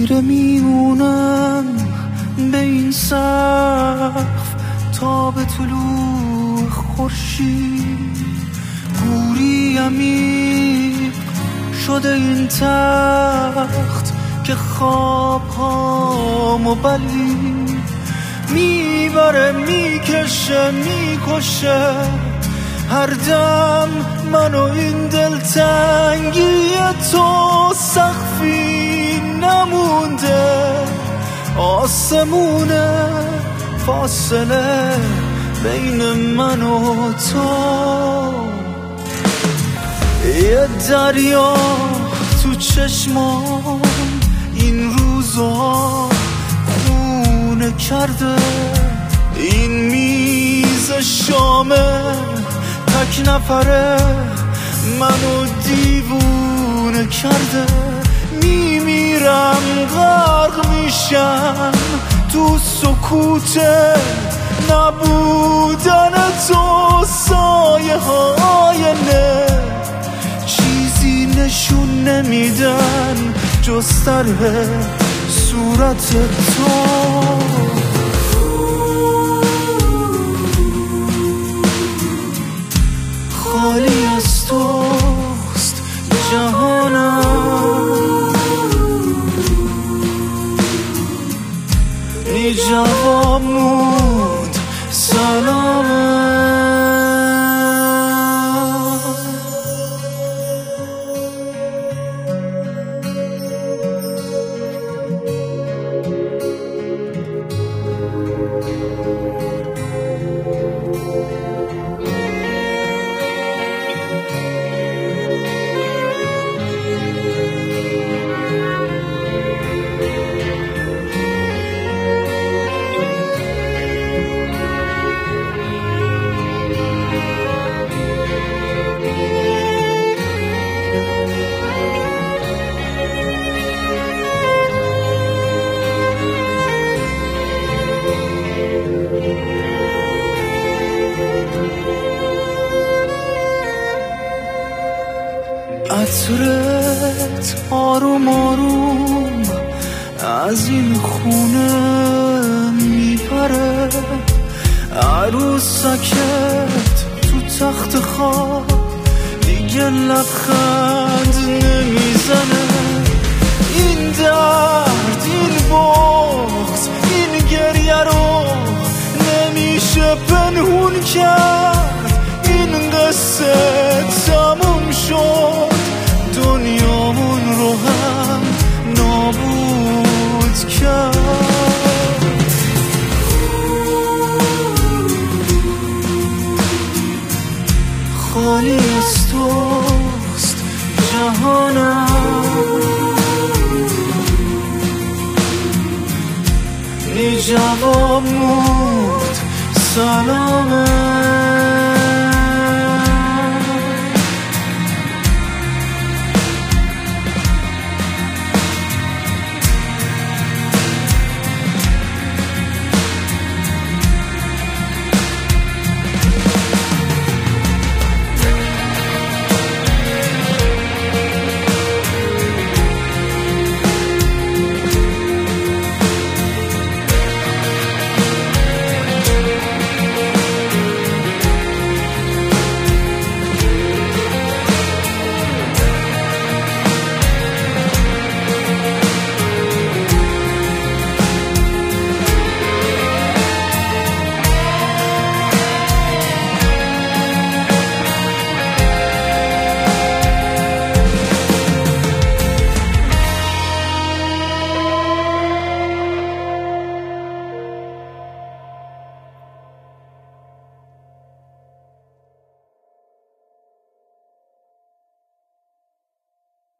خیره میمونم به این سقف تا به طلوع خورشید. گوری عمیق شده این تخت که خوابهامو بلید میبره، میکشه، میکشه هر دم منو این دلتنگی تو. سقفی نمونده، آسمونه فاصله بین من و تو. یه دریا تو چشمام این روزا خونه کرده، این میز شامه تک نفره منو دیوونه کرده. میمیرم غرق میشم تو سکوت نبودن تو. سایه های نه چیزی نشون نمیدن جز طرح صورت تو. خالی از توست جهانم، بی جواب موند سلامم. عطرت آروم آروم از این خونه میپره، عروسکت تو تخت خواب دیگه لبخند نمیزنه. این درد، این بغض، این گریه رو نمیشه پنهون کرد. این قصه تموم شد، دنیامون رو هم نابود کرد. خالی از توست جهانم، بی جواب موند سلامم.